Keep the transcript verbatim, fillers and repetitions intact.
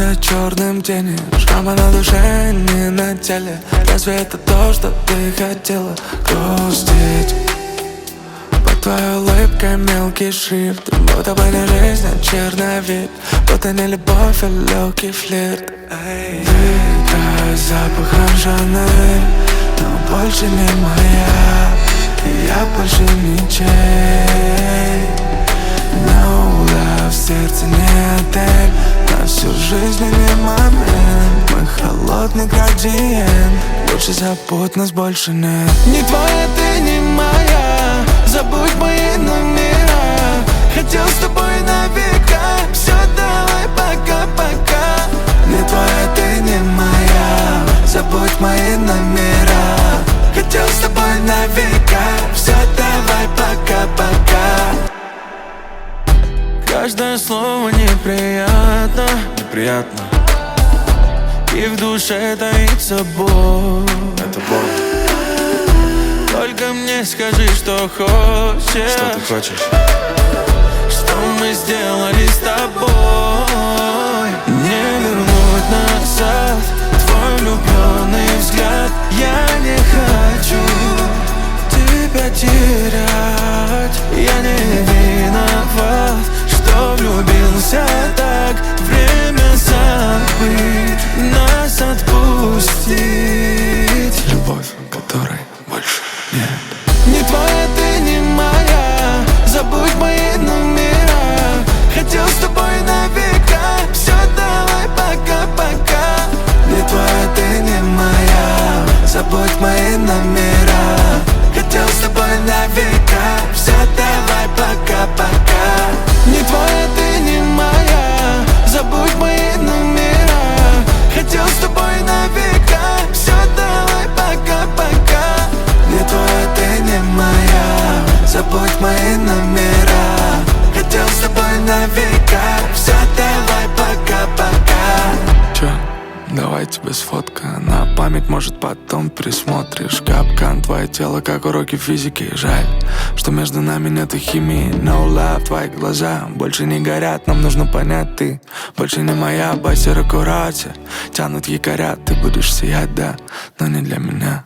за черным тени, шрама на душе, не на теле. Разве это то, что ты хотела? Грустить под твоей улыбкой мелкий шрифт, будто бы не жизнь, а черновик, будто не любовь, а легкий флирт. Вдыхаю запахом Шанель, но больше не моя, и я больше ничей. No love, сердце не отель, на всю жизнь не момент. Мы холодный градиент, лучше забудь, нас больше нет. Не твоя, ты не моя, забудь мои номера. Хотел с тобой на века, все, давай пока-пока. Не твоя, ты не моя, забудь мои номера. Хотел с тобой на века, все, давай пока-пока. Каждое слово неприятно, неприятно, и в душе таится боль. Это боль. Только мне скажи, что хочешь. Что ты хочешь? Что мы сделали с тобой? Не вернуть назад твой влюбленный взгляд. Я не хочу тебя терять. Я не виноват, что влюбился так. Время забыть, нас отпустить. Любовь, которой больше нет. Не твоя, ты не моя, забудь мои номера. Хотел с тобой на века, все, давай пока-пока. Не твоя, ты не моя, забудь мои номера. Хотел с тобой на века, все, давай пока-пока. Не твоя, ты не моя, забудь мои номера. Хотел с тобой на века, все, давай пока-пока. Не твоя, ты не моя, забудь мои номера. Хотел с тобой на века, все, давай пока-пока. Чё? Давай тебе сфотка на память, может потом присмотришь. Капкан, твое тело как уроки физики. Жаль, что между нами нету химии. No love, твои глаза больше не горят. Нам нужно понять, ты больше не моя. Басер аккурате, тянут якоря. Ты будешь сиять, да, но не для меня.